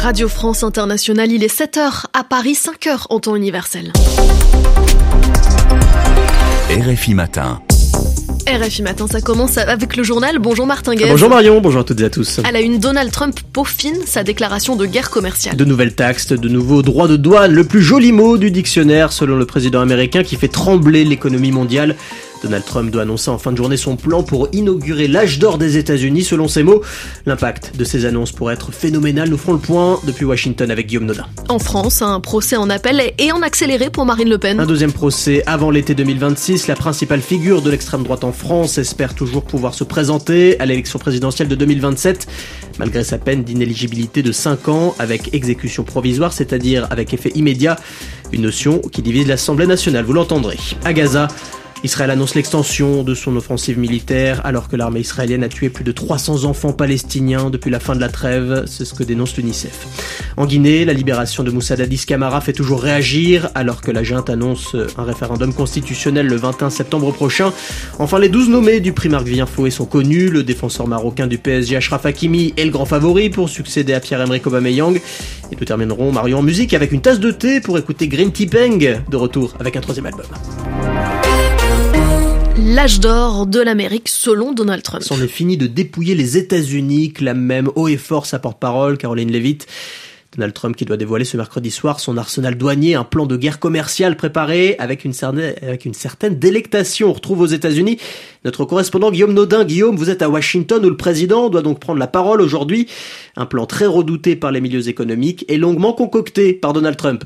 Radio France Internationale, il est 7h à Paris, 5h en temps universel. RFI Matin. RFI Matin, ça commence avec le journal. Bonjour Martin Guez. Bonjour Marion, bonjour à toutes et à tous. À la une, Donald Trump peaufine sa déclaration de guerre commerciale. De nouvelles taxes, de nouveaux droits de douane, le plus joli mot du dictionnaire selon le président américain qui fait trembler l'économie mondiale. Donald Trump doit annoncer en fin de journée son plan pour inaugurer l'âge d'or des États-Unis. Selon ses mots, l'impact de ces annonces pourrait être phénoménal. Nous ferons le point depuis Washington avec Guillaume Nodin. En France, un procès en appel et en accéléré pour Marine Le Pen. Un deuxième procès avant l'été 2026. La principale figure de l'extrême droite en France espère toujours pouvoir se présenter à l'élection présidentielle de 2027, malgré sa peine d'inéligibilité de 5 ans avec exécution provisoire, c'est-à-dire avec effet immédiat. Une notion qui divise l'Assemblée nationale, vous l'entendrez. À Gaza, Israël annonce l'extension de son offensive militaire alors que l'armée israélienne a tué plus de 300 enfants palestiniens depuis la fin de la trêve, c'est ce que dénonce l'UNICEF. En Guinée, la libération de Moussa Dadis Camara fait toujours réagir alors que la junte annonce un référendum constitutionnel le 21 septembre prochain. Enfin, les 12 nommés du prix Marc Vivien Fouet sont connus. Le défenseur marocain du PSG Achraf Hakimi est le grand favori pour succéder à Pierre-Emerick Aubameyang. Et nous terminerons, Marion, en musique avec une tasse de thé pour écouter Green Tea Peng, de retour avec un 3e album. L'âge d'or de l'Amérique selon Donald Trump. C'en est fini de dépouiller les États-Unis, clame même haut et fort sa porte-parole, Caroline Leavitt. Donald Trump qui doit dévoiler ce mercredi soir son arsenal douanier, un plan de guerre commerciale préparé avec une certaine délectation. On retrouve aux États-Unis notre correspondant Guillaume Nodin. Guillaume, vous êtes à Washington où le président doit donc prendre la parole aujourd'hui. Un plan très redouté par les milieux économiques et longuement concocté par Donald Trump.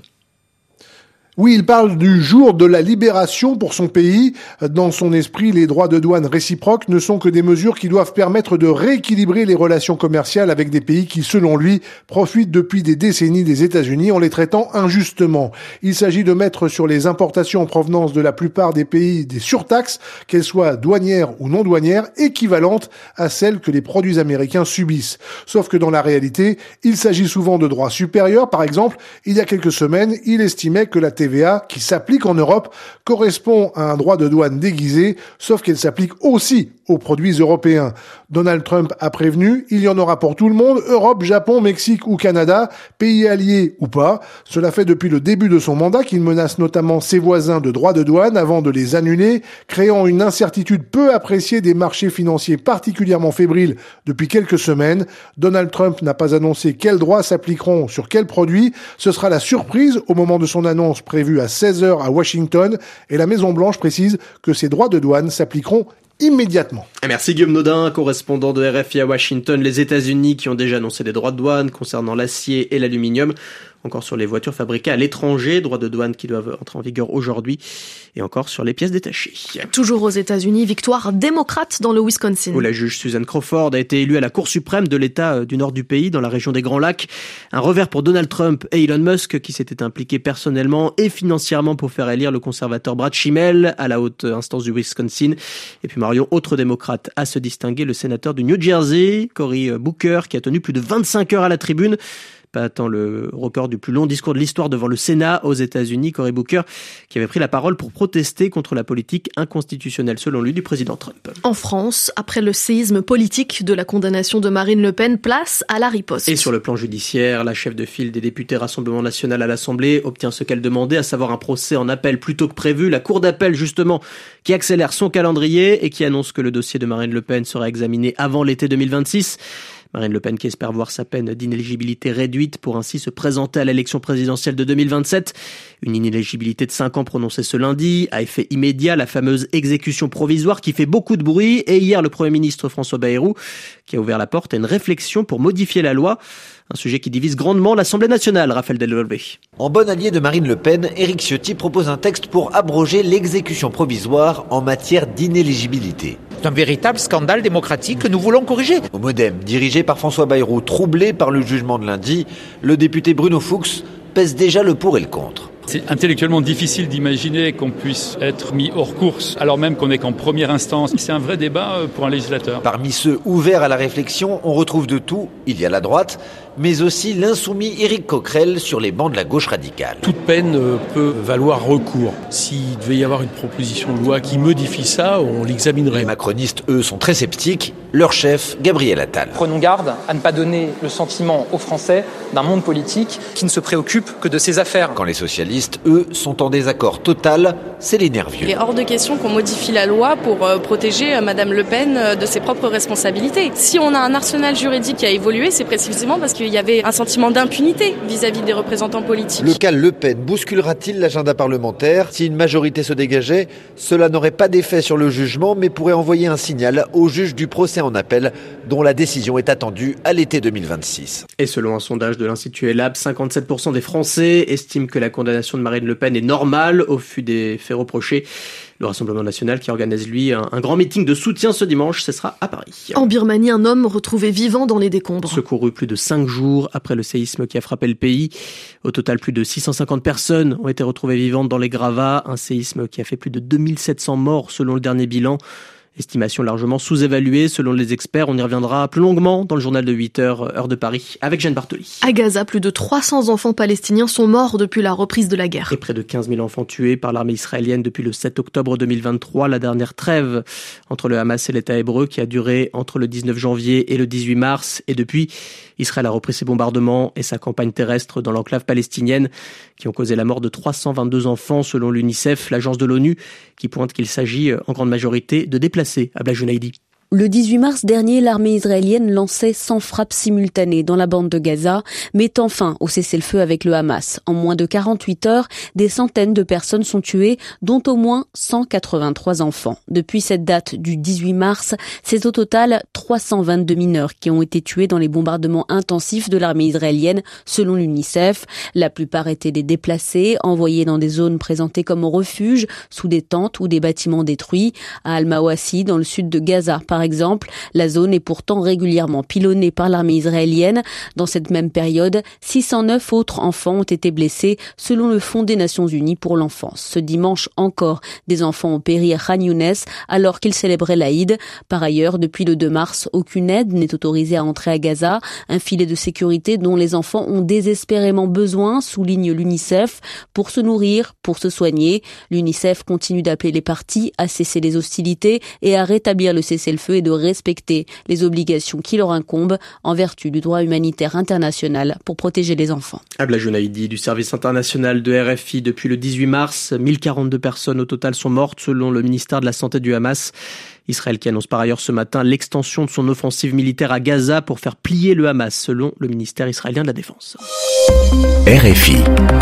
Oui, il parle du jour de la libération pour son pays. Dans son esprit, les droits de douane réciproques ne sont que des mesures qui doivent permettre de rééquilibrer les relations commerciales avec des pays qui, selon lui, profitent depuis des décennies des États-Unis en les traitant injustement. Il s'agit de mettre sur les importations en provenance de la plupart des pays des surtaxes, qu'elles soient douanières ou non douanières, équivalentes à celles que les produits américains subissent. Sauf que dans la réalité, il s'agit souvent de droits supérieurs. Par exemple, il y a quelques semaines, il estimait que la TVA qui s'applique en Europe correspond à un droit de douane déguisé, sauf qu'elle s'applique aussi aux produits européens. Donald Trump a prévenu, il y en aura pour tout le monde, Europe, Japon, Mexique ou Canada, pays alliés ou pas. Cela fait depuis le début de son mandat qu'il menace notamment ses voisins de droits de douane avant de les annuler, créant une incertitude peu appréciée des marchés financiers particulièrement fébriles depuis quelques semaines. Donald Trump n'a pas annoncé quels droits s'appliqueront sur quels produits. Ce sera la surprise au moment de son annonce prévue à 16h à Washington, et la Maison-Blanche précise que ces droits de douane s'appliqueront immédiatement. Merci Guillaume Nodin, correspondant de RFI à Washington. Les États-Unis qui ont déjà annoncé des droits de douane concernant l'acier et l'aluminium, encore sur les voitures fabriquées à l'étranger, droits de douane qui doivent entrer en vigueur aujourd'hui, et encore sur les pièces détachées. Toujours aux États-Unis, victoire démocrate dans le Wisconsin. Où la juge Susan Crawford a été élue à la Cour suprême de l'État du nord du pays, dans la région des Grands Lacs. Un revers pour Donald Trump et Elon Musk, qui s'étaient impliqués personnellement et financièrement pour faire élire le conservateur Brad Schimmel à la haute instance du Wisconsin. Et puis Marion, autre démocrate à se distinguer, le sénateur du New Jersey, Cory Booker, qui a tenu plus de 25 heures à la tribune. Pas tant le record du plus long discours de l'histoire devant le Sénat aux États-Unis, Cory Booker, qui avait pris la parole pour protester contre la politique inconstitutionnelle, selon lui, du président Trump. En France, après le séisme politique de la condamnation de Marine Le Pen, place à la riposte. Et sur le plan judiciaire, la chef de file des députés Rassemblement National à l'Assemblée obtient ce qu'elle demandait, à savoir un procès en appel plus tôt que prévu. La Cour d'appel, justement, qui accélère son calendrier et qui annonce que le dossier de Marine Le Pen sera examiné avant l'été 2026. Marine Le Pen qui espère voir sa peine d'inéligibilité réduite pour ainsi se présenter à l'élection présidentielle de 2027. Une inéligibilité de 5 ans prononcée ce lundi, à effet immédiat, la fameuse exécution provisoire qui fait beaucoup de bruit. Et hier, le Premier ministre François Bayrou qui a ouvert la porte à une réflexion pour modifier la loi. Un sujet qui divise grandement l'Assemblée nationale, Raphaël Delvolvé. En bon allié de Marine Le Pen, Éric Ciotti propose un texte pour abroger l'exécution provisoire en matière d'inéligibilité. C'est un véritable scandale démocratique que nous voulons corriger. Au Modem, dirigé par François Bayrou, troublé par le jugement de lundi, le député Bruno Fuchs pèse déjà le pour et le contre. C'est intellectuellement difficile d'imaginer qu'on puisse être mis hors course, alors même qu'on n'est qu'en première instance. C'est un vrai débat pour un législateur. Parmi ceux ouverts à la réflexion, on retrouve de tout. Il y a la droite, mais aussi l'insoumis Éric Coquerel sur les bancs de la gauche radicale. Toute peine peut valoir recours. S'il devait y avoir une proposition de loi qui modifie ça, on l'examinerait. Les macronistes, eux, sont très sceptiques. Leur chef, Gabriel Attal. Prenons garde à ne pas donner le sentiment aux Français d'un monde politique qui ne se préoccupe que de ses affaires. Quand les socialistes, eux, sont en désaccord total, c'est les nerveux. Il est hors de question qu'on modifie la loi pour protéger Madame Le Pen de ses propres responsabilités. Si on a un arsenal juridique qui a évolué, c'est précisément parce qu'il y avait un sentiment d'impunité vis-à-vis des représentants politiques. Le cas Le Pen bousculera-t-il l'agenda parlementaire ? Si une majorité se dégageait, cela n'aurait pas d'effet sur le jugement, mais pourrait envoyer un signal au juge du procès en appel, dont la décision est attendue à l'été 2026. Et selon un sondage de l'Institut ELAB, 57% des Français estiment que la condamnation de Marine Le Pen est normale au vu des faits reprochés. Le Rassemblement national qui organise, lui, un grand meeting de soutien ce dimanche, ce sera à Paris. En Birmanie, un homme retrouvé vivant dans les décombres. Secouru plus de 5 jours après le séisme qui a frappé le pays. Au total, plus de 650 personnes ont été retrouvées vivantes dans les gravats. Un séisme qui a fait plus de 2700 morts selon le dernier bilan. Estimation largement sous-évaluée selon les experts. On y reviendra plus longuement dans le journal de 8h, heure de Paris, avec Jeanne Bartoli. À Gaza, plus de 300 enfants palestiniens sont morts depuis la reprise de la guerre. Et près de 15 000 enfants tués par l'armée israélienne depuis le 7 octobre 2023, la dernière trêve entre le Hamas et l'État hébreu qui a duré entre le 19 janvier et le 18 mars. Et depuis, Israël a repris ses bombardements et sa campagne terrestre dans l'enclave palestinienne qui ont causé la mort de 322 enfants selon l'UNICEF, l'agence de l'ONU, qui pointe qu'il s'agit en grande majorité de déplacés. Abla Junaidi. Le 18 mars dernier, l'armée israélienne lançait 100 frappes simultanées dans la bande de Gaza, mettant fin au cessez-le-feu avec le Hamas. En moins de 48 heures, des centaines de personnes sont tuées, dont au moins 183 enfants. Depuis cette date du 18 mars, c'est au total 322 mineurs qui ont été tués dans les bombardements intensifs de l'armée israélienne, selon l'UNICEF. La plupart étaient des déplacés, envoyés dans des zones présentées comme refuges, sous des tentes ou des bâtiments détruits. À Al-Mawasi, dans le sud de Gaza, par exemple, la zone est pourtant régulièrement pilonnée par l'armée israélienne. Dans cette même période, 609 autres enfants ont été blessés, selon le Fonds des Nations Unies pour l'enfance. Ce dimanche encore, des enfants ont péri à Khan Younes alors qu'ils célébraient l'Aïd. Par ailleurs, depuis le 2 mars, aucune aide n'est autorisée à entrer à Gaza. Un filet de sécurité dont les enfants ont désespérément besoin, souligne l'UNICEF, pour se nourrir, pour se soigner. L'UNICEF continue d'appeler les parties à cesser les hostilités et à rétablir le cessez-le-feu et de respecter les obligations qui leur incombent en vertu du droit humanitaire international pour protéger les enfants. Abla Junaidi du service international de RFI. Depuis le 18 mars, 1042 personnes au total sont mortes selon le ministère de la Santé du Hamas. Israël qui annonce par ailleurs ce matin l'extension de son offensive militaire à Gaza pour faire plier le Hamas selon le ministère israélien de la Défense. RFI.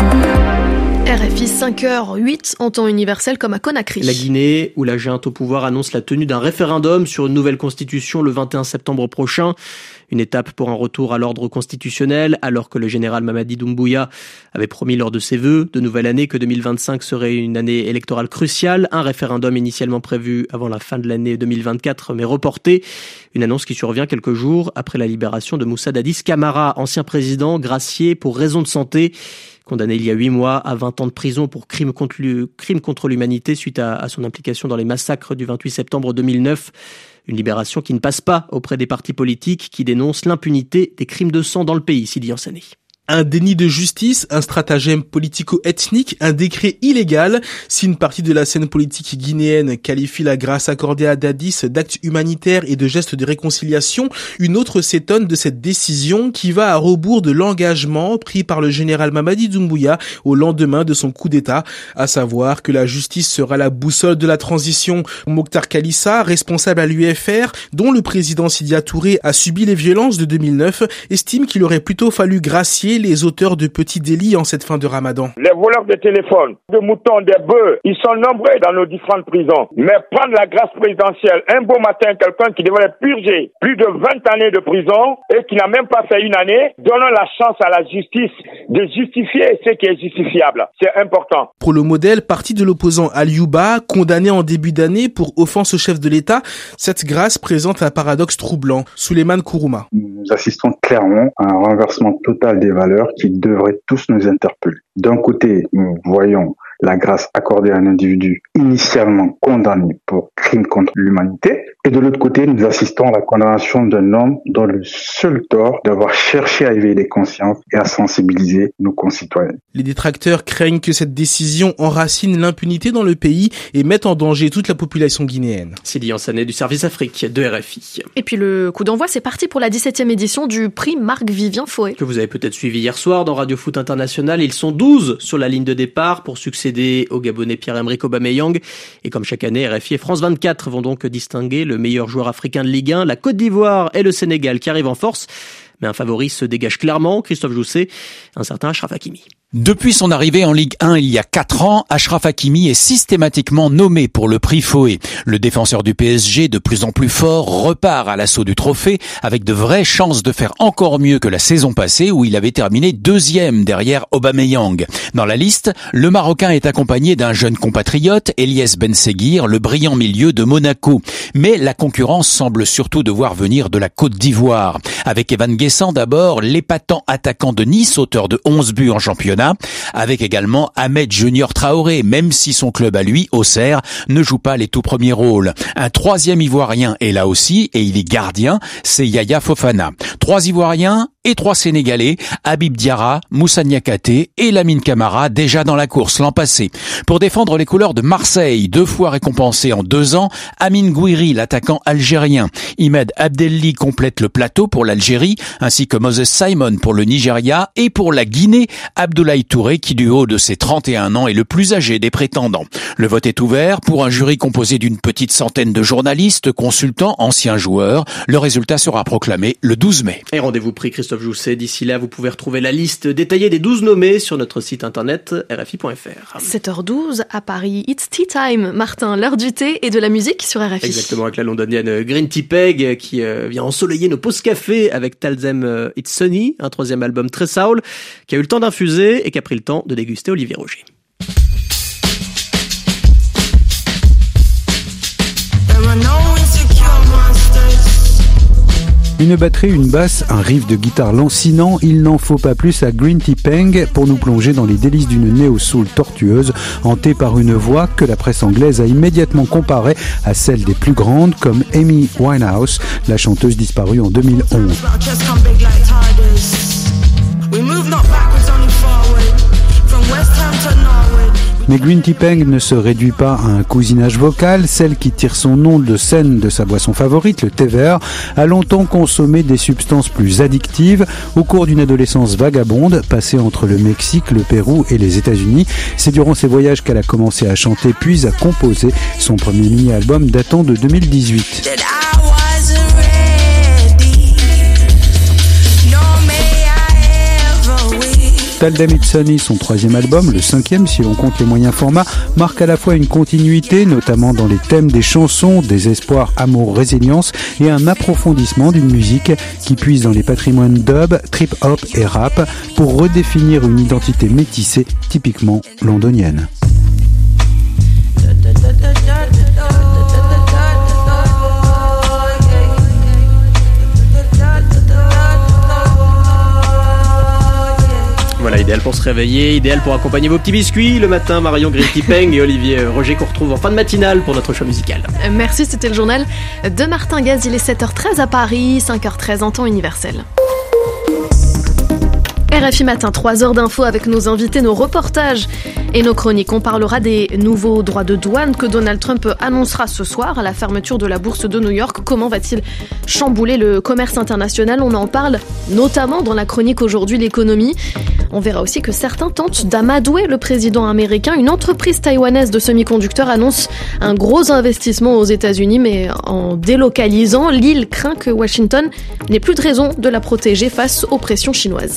RFI 5h08 en temps universel comme à Conakry. La Guinée, où la junte au pouvoir annonce la tenue d'un référendum sur une nouvelle constitution le 21 septembre prochain. Une étape pour un retour à l'ordre constitutionnel, alors que le général Mamadi Doumbouya avait promis lors de ses vœux de nouvelle année que 2025 serait une année électorale cruciale. Un référendum initialement prévu avant la fin de l'année 2024, mais reporté. Une annonce qui survient quelques jours après la libération de Moussa Dadis Camara, ancien président, gracié pour raison de santé. Condamné il y a 8 mois à 20 ans de prison pour crime contre l'humanité suite à son implication dans les massacres du 28 septembre 2009. Une libération qui ne passe pas auprès des partis politiques qui dénoncent l'impunité des crimes de sang dans le pays, Sidi Ansani. Un déni de justice, un stratagème politico-ethnique, un décret illégal. Si une partie de la scène politique guinéenne qualifie la grâce accordée à Dadis d'acte humanitaire et de geste de réconciliation, une autre s'étonne de cette décision qui va à rebours de l'engagement pris par le général Mamadi Doumbouya au lendemain de son coup d'État, à savoir que la justice sera la boussole de la transition. Mokhtar Kalissa, responsable à l'UFR, dont le président Sidia Touré a subi les violences de 2009, estime qu'il aurait plutôt fallu gracier les auteurs de petits délits en cette fin de Ramadan. Les voleurs de téléphones, de moutons, des bœufs, ils sont nombreux dans nos différentes prisons. Mais prendre la grâce présidentielle, un beau matin, quelqu'un qui devrait purger plus de 20 années de prison et qui n'a même pas fait une année, donnons la chance à la justice de justifier ce qui est justifiable. C'est important. Pour le modèle, parti de l'opposant Aliouba, condamné en début d'année pour offense au chef de l'État, cette grâce présente un paradoxe troublant. Souleymane Kourouma. nous assistons clairement à un renversement total des valeurs qui devraient tous nous interpeller. D'un côté, nous voyons la grâce accordée à un individu initialement condamné pour crime contre l'humanité. Et de l'autre côté, nous assistons à la condamnation d'un homme dont le seul tort d'avoir cherché à éveiller les consciences et à sensibiliser nos concitoyens. Les détracteurs craignent que cette décision enracine l'impunité dans le pays et mette en danger toute la population guinéenne. Sylvie Ansanet du service Afrique de RFI. Et puis le coup d'envoi, c'est parti pour la 17e édition du prix Marc-Vivien Fouet. Que vous avez peut-être suivi hier soir dans Radio Foot International. Ils sont 12 sur la ligne de départ pour succéder au Gabonais Pierre-Emerick Aubameyang. Et comme chaque année, RFI et France 24 vont donc distinguer le meilleur joueur africain de Ligue 1, la Côte d'Ivoire et le Sénégal qui arrivent en force. Mais un favori se dégage clairement, Christophe Jousset, un certain Achraf Hakimi. Depuis son arrivée en Ligue 1 il y a 4 ans, Achraf Hakimi est systématiquement nommé pour le prix Fouet. Le défenseur du PSG, de plus en plus fort, repart à l'assaut du trophée avec de vraies chances de faire encore mieux que la saison passée où il avait terminé 2e derrière Aubameyang. Dans la liste, le Marocain est accompagné d'un jeune compatriote, Eliès Benseghir, le brillant milieu de Monaco. Mais la concurrence semble surtout devoir venir de la Côte d'Ivoire. Avec Evan Guessant d'abord, l'épatant attaquant de Nice, auteur de 11 buts en championnat, avec également Ahmed Junior Traoré, même si son club à lui, Auxerre, ne joue pas les tout premiers rôles. Un 3e Ivoirien est là aussi, et il est gardien, c'est Yaya Fofana. 3 Ivoiriens et 3 Sénégalais, Habib Diarra, Moussa Niakhaté et Lamine Camara, déjà dans la course l'an passé. Pour défendre les couleurs de Marseille, 2 fois récompensé en 2 ans, Amine Gouiri, l'attaquant algérien. Imed Abdelli complète le plateau pour l'Algérie, ainsi que Moses Simon pour le Nigeria, et pour la Guinée, Abdoulaye Touré, qui du haut de ses 31 ans est le plus âgé des prétendants. Le vote est ouvert pour un jury composé d'une petite centaine de journalistes, consultants, anciens joueurs. Le résultat sera proclamé le 12 mai. Et rendez-vous pris, Christophe Jousset. D'ici là, vous pouvez retrouver la liste détaillée des 12 nommés sur notre site internet rfi.fr. 7h12 à Paris, it's tea time. Martin, l'heure du thé et de la musique sur RFI. Exactement, avec la londonienne Green Tea Peg qui vient ensoleiller nos pauses café avec Talzem It's Sunny, un 3e album très soul, qui a eu le temps d'infuser et qui a pris le temps de déguster Olivier Roger. Une batterie, une basse, un riff de guitare lancinant, il n'en faut pas plus à Green Tea Peng pour nous plonger dans les délices d'une néo-soul tortueuse, hantée par une voix que la presse anglaise a immédiatement comparée à celle des plus grandes comme Amy Winehouse, la chanteuse disparue en 2011. Mais Green Tea Peng ne se réduit pas à un cousinage vocal. Celle qui tire son nom de scène de sa boisson favorite, le thé vert, a longtemps consommé des substances plus addictives. Au cours d'une adolescence vagabonde, passée entre le Mexique, le Pérou et les États-Unis, c'est durant ses voyages qu'elle a commencé à chanter puis à composer son premier mini-album datant de 2018. Talzem It's Sunny, son 3e album, le 5e si l'on compte les moyens formats, marque à la fois une continuité, notamment dans les thèmes des chansons, désespoir, amour, résilience, et un approfondissement d'une musique qui puise dans les patrimoines dub, trip-hop et rap pour redéfinir une identité métissée typiquement londonienne. Voilà, idéal pour se réveiller, idéal pour accompagner vos petits biscuits le matin. Marion Green Tea Peng et Olivier Roger qu'on retrouve en fin de matinale pour notre choix musical. Merci, c'était le journal de Martin Gaz. Il est 7h13 à Paris, 5h13 en temps universel. RFI Matin, 3 heures d'infos avec nos invités, nos reportages et nos chroniques. On parlera des nouveaux droits de douane que Donald Trump annoncera ce soir à la fermeture de la bourse de New York. Comment va-t-il chambouler le commerce international ? On en parle notamment dans la chronique aujourd'hui, l'économie. On verra aussi que certains tentent d'amadouer le président américain. Une entreprise taïwanaise de semi-conducteurs annonce un gros investissement aux États-Unis, mais en délocalisant, l'île craint que Washington n'ait plus de raison de la protéger face aux pressions chinoises.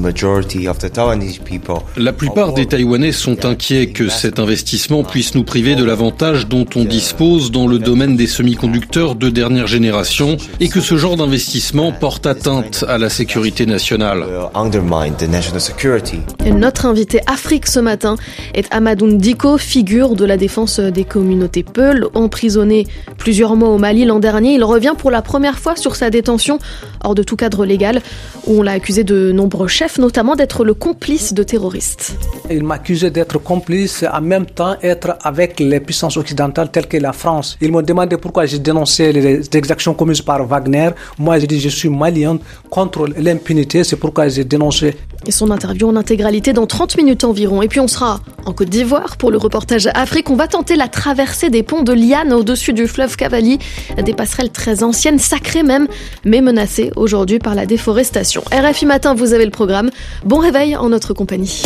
La plupart des Taïwanais sont inquiets que cet investissement puisse nous priver de l'avantage dont on dispose dans le domaine des semi-conducteurs de dernière génération et que ce genre d'investissement porte atteinte à la sécurité nationale. Et notre invité Afrique ce matin est Amadou Diko, figure de la défense des communautés Peul, emprisonné plusieurs mois au Mali l'an dernier. Il revient pour la première fois sur sa détention hors de tout cadre légal, où on l'a accusé de nombreux chefs, notamment d'être le complice de terroristes. Il m'accusait d'être complice, en même temps être avec les puissances occidentales telles que la France. Ils m'ont demandé pourquoi j'ai dénoncé les exactions commises par Wagner. Moi, j'ai dit je suis malien contre l'impunité, c'est pourquoi j'ai dénoncé. Et son interview en intégralité dans 30 minutes environ. Et puis on sera en Côte d'Ivoire pour le reportage Afrique. On va tenter la traversée des ponts de lianes au-dessus du fleuve Cavally, des passerelles très anciennes, sacrées même, mais menacées aujourd'hui par la déforestation. RFI Matin, vous avez le programme. Bon réveil en notre compagnie.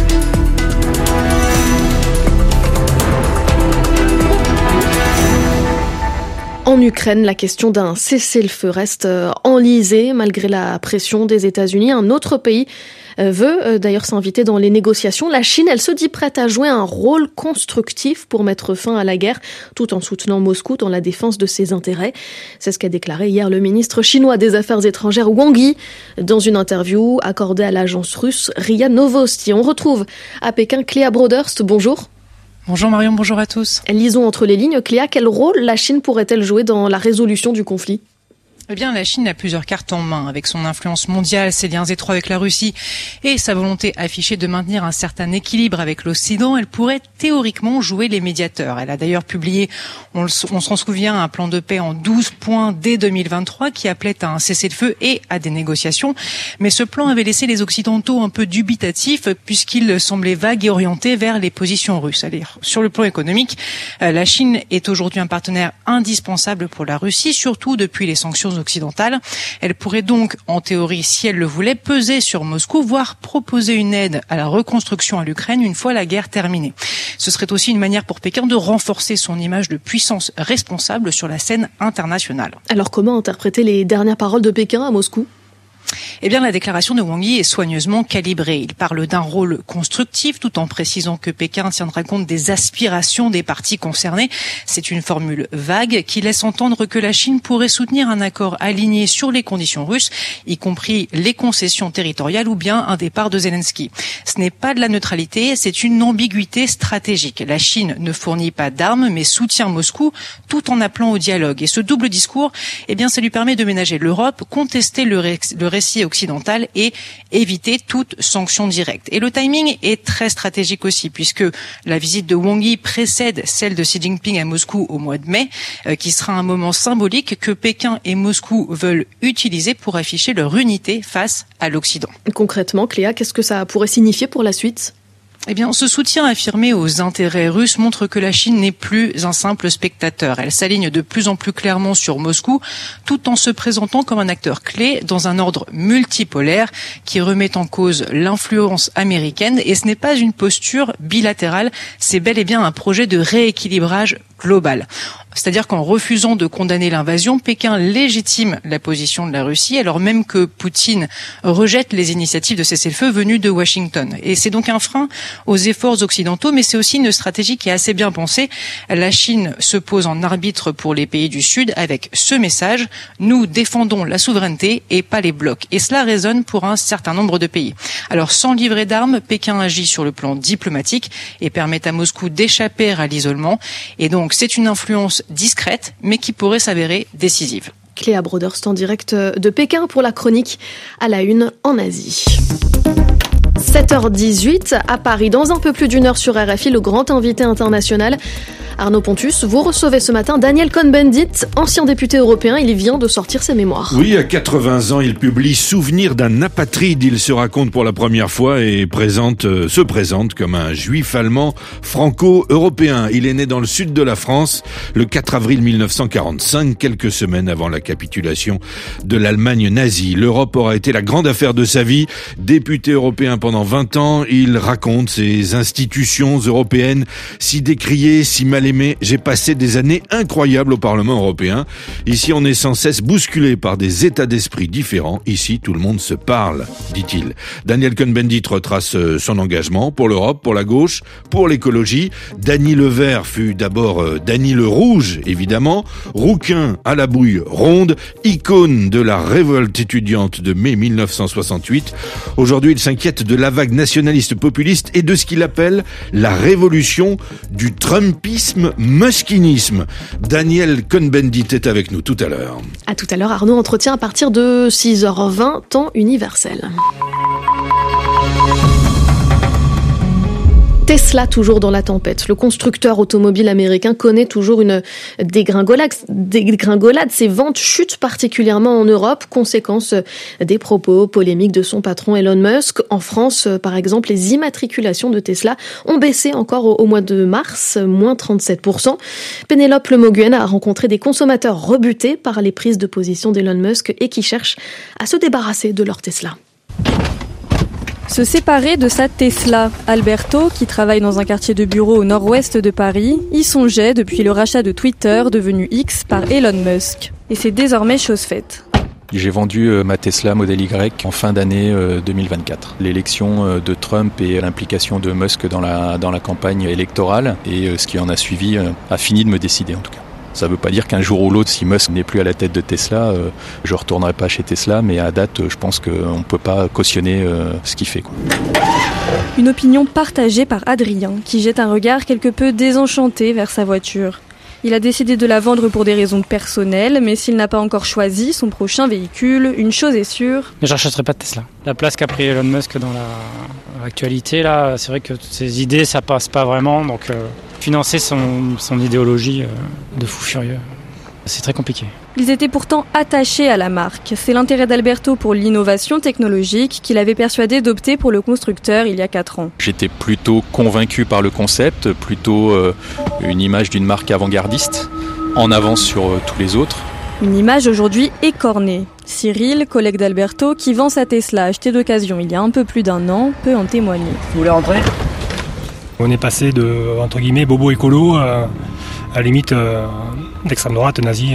En Ukraine, la question d'un cessez-le-feu reste enlisée malgré la pression des États-Unis. Un autre pays veut d'ailleurs s'inviter dans les négociations. La Chine, elle se dit prête à jouer un rôle constructif pour mettre fin à la guerre, tout en soutenant Moscou dans la défense de ses intérêts. C'est ce qu'a déclaré hier le ministre chinois des Affaires étrangères Wang Yi dans une interview accordée à l'agence russe RIA Novosti. On retrouve à Pékin Cléa Broderst. Bonjour. Bonjour Marion, bonjour à tous. Lisons entre les lignes, Cléa, quel rôle la Chine pourrait-elle jouer dans la résolution du conflit ? Eh bien, la Chine a plusieurs cartes en main. Avec son influence mondiale, ses liens étroits avec la Russie et sa volonté affichée de maintenir un certain équilibre avec l'Occident, elle pourrait théoriquement jouer les médiateurs. Elle a d'ailleurs publié, on s'en souvient, un plan de paix en 12 points dès 2023 qui appelait à un cessez-le-feu et à des négociations. Mais ce plan avait laissé les Occidentaux un peu dubitatifs puisqu'il semblait vague et orienté vers les positions russes. Allez, sur le plan économique, la Chine est aujourd'hui un partenaire indispensable pour la Russie, surtout depuis les sanctions occidentale. Elle pourrait donc, en théorie, si elle le voulait, peser sur Moscou, voire proposer une aide à la reconstruction à l'Ukraine une fois la guerre terminée. Ce serait aussi une manière pour Pékin de renforcer son image de puissance responsable sur la scène internationale. Alors comment interpréter les dernières paroles de Pékin à Moscou ? Eh bien, la déclaration de Wang Yi est soigneusement calibrée. Il parle d'un rôle constructif tout en précisant que Pékin tiendra compte des aspirations des parties concernées. C'est une formule vague qui laisse entendre que la Chine pourrait soutenir un accord aligné sur les conditions russes, y compris les concessions territoriales ou bien un départ de Zelensky. Ce n'est pas de la neutralité, c'est une ambiguïté stratégique. La Chine ne fournit pas d'armes mais soutient Moscou tout en appelant au dialogue. Et ce double discours, eh bien, ça lui permet de ménager l'Europe, contester le récit occidental et éviter toute sanction directe. Et le timing est très stratégique aussi, puisque la visite de Wang Yi précède celle de Xi Jinping à Moscou au mois de mai, qui sera un moment symbolique que Pékin et Moscou veulent utiliser pour afficher leur unité face à l'Occident. Concrètement, Cléa, qu'est-ce que ça pourrait signifier pour la suite ? Eh bien, ce soutien affirmé aux intérêts russes montre que la Chine n'est plus un simple spectateur. Elle s'aligne de plus en plus clairement sur Moscou, tout en se présentant comme un acteur clé dans un ordre multipolaire qui remet en cause l'influence américaine. Et ce n'est pas une posture bilatérale, c'est bel et bien un projet de rééquilibrage global. C'est-à-dire qu'en refusant de condamner l'invasion, Pékin légitime la position de la Russie, alors même que Poutine rejette les initiatives de cessez-le-feu venues de Washington. Et c'est donc un frein aux efforts occidentaux, mais c'est aussi une stratégie qui est assez bien pensée. La Chine se pose en arbitre pour les pays du Sud avec ce message: nous défendons la souveraineté et pas les blocs. Et cela résonne pour un certain nombre de pays. Alors, sans livrer d'armes, Pékin agit sur le plan diplomatique et permet à Moscou d'échapper à l'isolement. Et donc, c'est une influence discrète, mais qui pourrait s'avérer décisive. Cléa Broderst en direct de Pékin pour la chronique à la une en Asie. 7h18 à Paris. Dans un peu plus d'une heure sur RFI, le grand invité international Arnaud Pontus, vous recevez ce matin Daniel Cohn-Bendit, ancien député européen. Il vient de sortir ses mémoires. Oui, à 80 ans, il publie Souvenir d'un apatride. Il se raconte pour la première fois et se présente comme un juif allemand franco-européen. Il est né dans le sud de la France le 4 avril 1945, quelques semaines avant la capitulation de l'Allemagne nazie. L'Europe aura été la grande affaire de sa vie. Député européen pendant 20 ans, il raconte ces institutions européennes si décriées, si mal mal-aimé, j'ai passé des années incroyables au Parlement européen. Ici, on est sans cesse bousculé par des états d'esprit différents. Ici, tout le monde se parle, dit-il. Daniel Cohn-Bendit retrace son engagement pour l'Europe, pour la gauche, pour l'écologie. Dany le Vert fut d'abord Dany le Rouge, évidemment. Rouquin à la bouille ronde, icône de la révolte étudiante de mai 1968. Aujourd'hui, il s'inquiète de la vague nationaliste populiste et de ce qu'il appelle la révolution du Trumpisme muskinisme. Daniel Cohn-Bendit est avec nous tout à l'heure. À tout à l'heure, Arnaud, entretien à partir de 6h20, temps universel. Tesla toujours dans la tempête. Le constructeur automobile américain connaît toujours une dégringolade. Ses ventes chutent particulièrement en Europe, conséquence des propos polémiques de son patron Elon Musk. En France, par exemple, les immatriculations de Tesla ont baissé encore au mois de mars, moins 37%. Pénélope Lemoguen a rencontré des consommateurs rebutés par les prises de position d'Elon Musk et qui cherchent à se débarrasser de leur Tesla. Se séparer de sa Tesla. Alberto, qui travaille dans un quartier de bureau au nord-ouest de Paris, y songeait depuis le rachat de Twitter, devenu X, par Elon Musk. Et c'est désormais chose faite. J'ai vendu ma Tesla Model Y en fin d'année 2024. L'élection de Trump et l'implication de Musk dans la campagne électorale et ce qui en a suivi a fini de me décider en tout cas. Ça ne veut pas dire qu'un jour ou l'autre, si Musk n'est plus à la tête de Tesla, je ne retournerai pas chez Tesla, mais à date, je pense qu'on ne peut pas cautionner ce qu'il fait, quoi. Une opinion partagée par Adrien, qui jette un regard quelque peu désenchanté vers sa voiture. Il a décidé de la vendre pour des raisons personnelles, mais s'il n'a pas encore choisi son prochain véhicule, une chose est sûre. Je n'achèterai pas de Tesla. La place qu'a pris Elon Musk dans l'actualité, là, c'est vrai que ses idées, ça passe pas vraiment, donc financer son idéologie de fou furieux, c'est très compliqué. Ils étaient pourtant attachés à la marque. C'est l'intérêt d'Alberto pour l'innovation technologique qui l'avait persuadé d'opter pour le constructeur il y a 4 ans. J'étais plutôt convaincu par le concept, plutôt une image d'une marque avant-gardiste, en avance sur tous les autres. Une image aujourd'hui écornée. Cyril, collègue d'Alberto, qui vend sa Tesla achetée d'occasion il y a un peu plus d'1 an, peut en témoigner. Vous voulez rentrer ? On est passé de, entre guillemets, bobo écolo à la limite d'extrême droite nazie.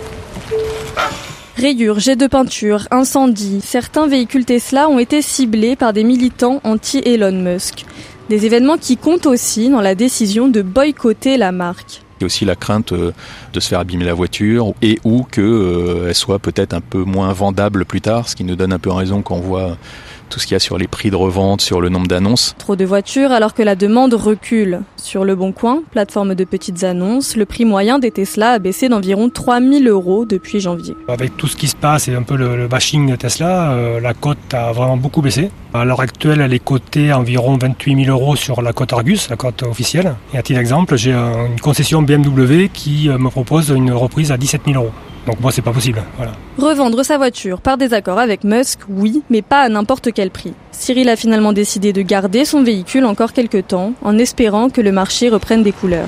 Rayures, jets de peinture, incendies. Certains véhicules Tesla ont été ciblés par des militants anti-Elon Musk. Des événements qui comptent aussi dans la décision de boycotter la marque. Il y a aussi la crainte de se faire abîmer la voiture et ou qu'elle soit peut-être un peu moins vendable plus tard, ce qui nous donne un peu raison quand on voit tout ce qu'il y a sur les prix de revente, sur le nombre d'annonces. Trop de voitures alors que la demande recule. Sur Le Bon Coin, plateforme de petites annonces, le prix moyen des Tesla a baissé d'environ 3 000 € depuis janvier. Avec tout ce qui se passe et un peu le bashing de Tesla, la cote a vraiment beaucoup baissé. À l'heure actuelle, elle est cotée à environ 28 000 € sur la cote Argus, la cote officielle. Et à titre d'exemple, j'ai une concession BMW qui me propose une reprise à 17 000 €. Donc moi, c'est pas possible. Voilà. Revendre sa voiture par désaccord avec Musk, oui, mais pas à n'importe quel prix. Cyril a finalement décidé de garder son véhicule encore quelques temps, en espérant que le marché reprenne des couleurs.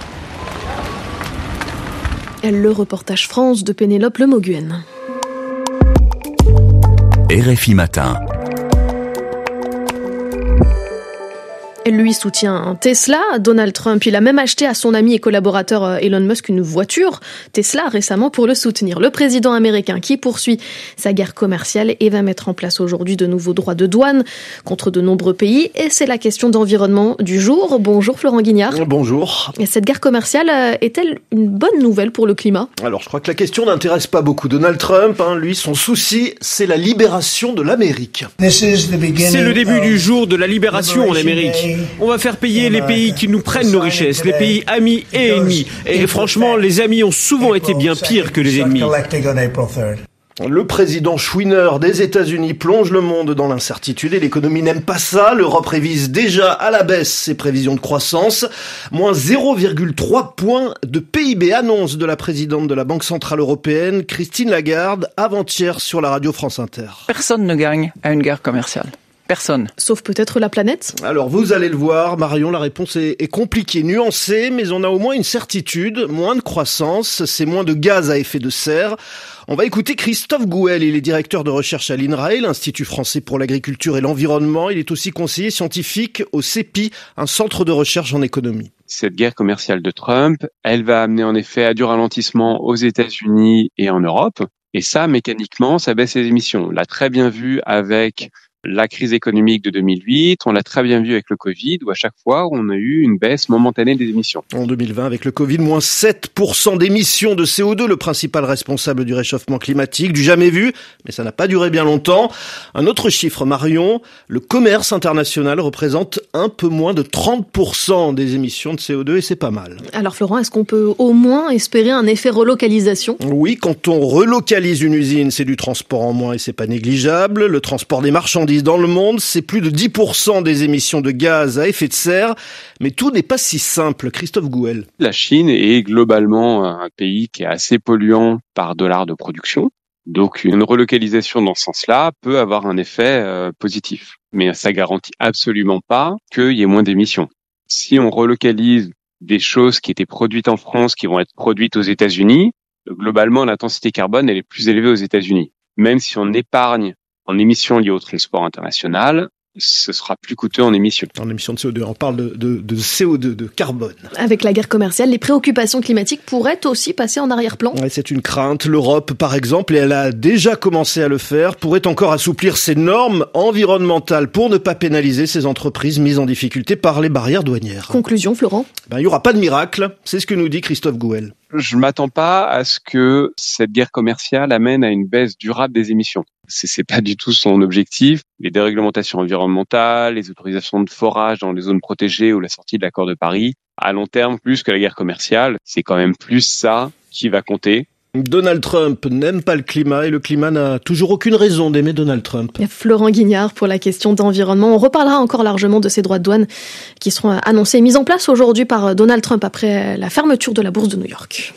Le reportage France de Pénélope Lemoguen. RFI Matin. Lui soutient Tesla. Donald Trump, il a même acheté à son ami et collaborateur Elon Musk une voiture Tesla récemment pour le soutenir. Le président américain qui poursuit sa guerre commerciale et va mettre en place aujourd'hui de nouveaux droits de douane contre de nombreux pays. Et c'est la question d'environnement du jour. Bonjour Florent Guignard. Bonjour. Et cette guerre commerciale est-elle une bonne nouvelle pour le climat ? Alors je crois que la question n'intéresse pas beaucoup Donald Trump. Lui, son souci, c'est la libération de l'Amérique. C'est le début du jour de la libération en Amérique. On va faire payer les pays qui nous prennent nos richesses, les pays amis et ennemis. Et franchement, les amis ont souvent été bien pires que les ennemis. Le président chouineur des États-Unis plonge le monde dans l'incertitude et l'économie n'aime pas ça. L'Europe révise déjà à la baisse ses prévisions de croissance. Moins 0,3 points de PIB, annonce de la présidente de la Banque Centrale Européenne, Christine Lagarde, avant-hier sur la radio France Inter. Personne ne gagne à une guerre commerciale. Personne. Sauf peut-être la planète ? Alors vous allez le voir, Marion, la réponse est compliquée, nuancée, mais on a au moins une certitude, moins de croissance, c'est moins de gaz à effet de serre. On va écouter Christophe Gouel, il est directeur de recherche à l'INRAE, l'Institut français pour l'agriculture et l'environnement. Il est aussi conseiller scientifique au CEPI, un centre de recherche en économie. Cette guerre commerciale de Trump, elle va amener en effet à du ralentissement aux États-Unis et en Europe. Et ça, mécaniquement, ça baisse les émissions. On l'a très bien vu avec la crise économique de 2008, on l'a très bien vu avec le Covid, où à chaque fois, on a eu une baisse momentanée des émissions. En 2020, avec le Covid, moins 7% d'émissions de CO2, le principal responsable du réchauffement climatique, du jamais vu, mais ça n'a pas duré bien longtemps. Un autre chiffre, Marion, le commerce international représente un peu moins de 30% des émissions de CO2 et c'est pas mal. Alors Florent, est-ce qu'on peut au moins espérer un effet relocalisation ? Oui, quand on relocalise une usine, c'est du transport en moins et c'est pas négligeable. Le transport des marchandises dans le monde, c'est plus de 10% des émissions de gaz à effet de serre. Mais tout n'est pas si simple. Christophe Gouel. La Chine est globalement un pays qui est assez polluant par dollar de production. Donc une relocalisation dans ce sens-là peut avoir un effet positif. Mais ça garantit absolument pas qu'il y ait moins d'émissions. Si on relocalise des choses qui étaient produites en France, qui vont être produites aux États-Unis, globalement l'intensité carbone elle est plus élevée aux États-Unis. Même si on épargne en émissions liées au transport international, ce sera plus coûteux en émissions. En émissions de CO2, on parle de CO2, de carbone. Avec la guerre commerciale, les préoccupations climatiques pourraient aussi passer en arrière-plan. Ouais, c'est une crainte. L'Europe, par exemple, et elle a déjà commencé à le faire, pourrait encore assouplir ses normes environnementales pour ne pas pénaliser ces entreprises mises en difficulté par les barrières douanières. Conclusion, Florent ? Il n'y aura pas de miracle, c'est ce que nous dit Christophe Gouel. Je m'attends pas à ce que cette guerre commerciale amène à une baisse durable des émissions. C'est pas du tout son objectif. Les déréglementations environnementales, les autorisations de forage dans les zones protégées ou la sortie de l'accord de Paris, à long terme, plus que la guerre commerciale, c'est quand même plus ça qui va compter. Donald Trump n'aime pas le climat et le climat n'a toujours aucune raison d'aimer Donald Trump. Et Florent Guignard pour la question d'environnement. On reparlera encore largement de ces droits de douane qui seront annoncés et mis en place aujourd'hui par Donald Trump après la fermeture de la bourse de New York.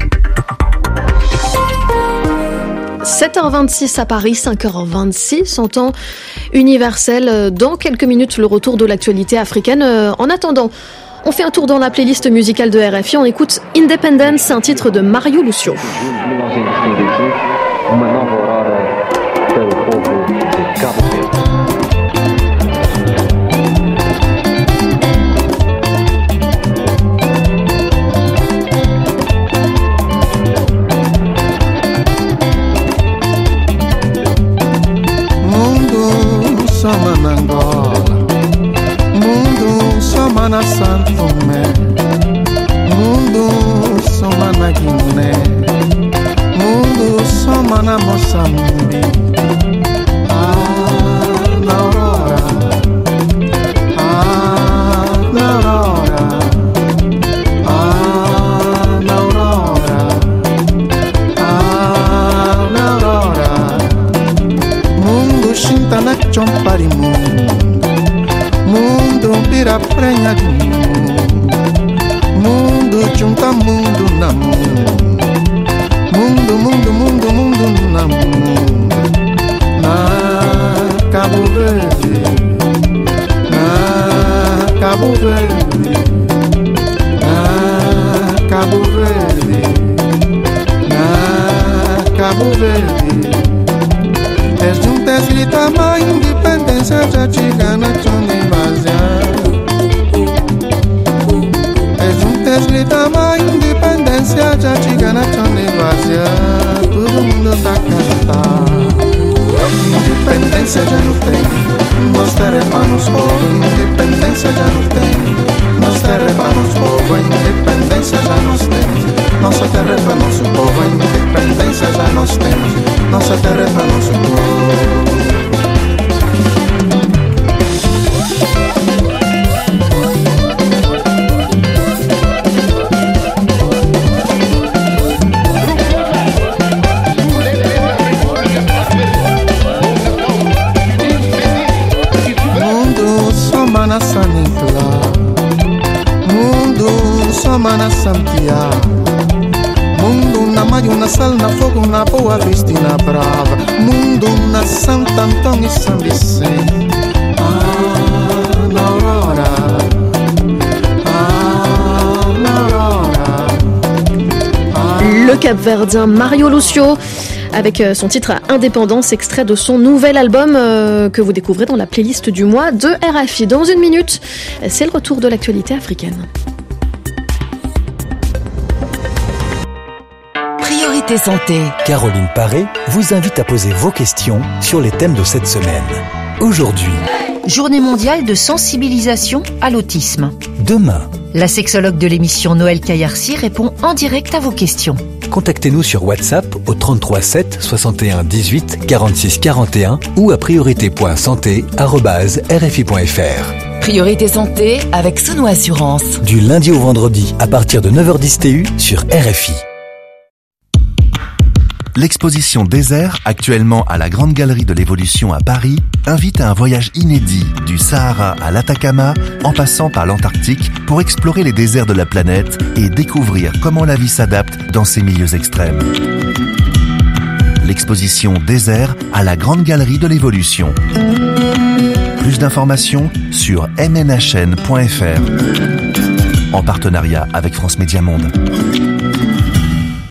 7h26 à Paris, 5h26 en temps universel. Dans quelques minutes, le retour de l'actualité africaine. En attendant, on fait un tour dans la playlist musicale de RFI. On écoute Independence, un titre de Mario Lucio. Soma na Angola, mundo soma na Santo Tomé, mundo soma na Guiné, mundo soma na Moçambique. Na aurora, na aurora, na aurora, na aurora. Mundo shinta na chompari mundo vira prenha de mundo junta mundo na mundo na mundo na Cabo Verde, na Cabo Verde, na Cabo Verde, na Cabo Verde. Juntas grita mais independência já chega na zona invasão. Juntas grita mais independência já chega na zona invasão. Todo mundo tá cantando. Independência já não tem, nós teremos povo. Independência já não tem, nós teremos povo. Independência já nós temos. Nossa terra é para nosso povo, a independência já nós temos. Nossa terra é para nosso povo. Mundo soma na Sanitla, mundo soma na Santiago. Mundo na Maio, na Sal, na Fogo, na Boa Vista e na Brava. Mundo na Santo Antônio e São Vicente. Na Aurora, na Aurora. Le Cap-Verdien Mario Lucio avec son titre Indépendance, extrait de son nouvel album que vous découvrez dans la playlist du mois de RFI. Dans une minute, c'est le retour de l'actualité africaine. Priorité Santé. Caroline Paré vous invite à poser vos questions sur les thèmes de cette semaine. Aujourd'hui, Journée mondiale de sensibilisation à l'autisme. Demain, la sexologue de l'émission Noël Caillarcy répond en direct à vos questions. Contactez-nous sur WhatsApp au 33 7 61 18 46 41 ou à priorité.santé@rfi.fr. Priorité Santé avec Sono Assurance. Du lundi au vendredi à partir de 9h10 TU sur RFI. L'exposition Désert, actuellement à la Grande Galerie de l'Évolution à Paris, invite à un voyage inédit du Sahara à l'Atacama, en passant par l'Antarctique, pour explorer les déserts de la planète et découvrir comment la vie s'adapte dans ces milieux extrêmes. L'exposition Désert à la Grande Galerie de l'Évolution. Plus d'informations sur mnhn.fr, en partenariat avec France Média Monde.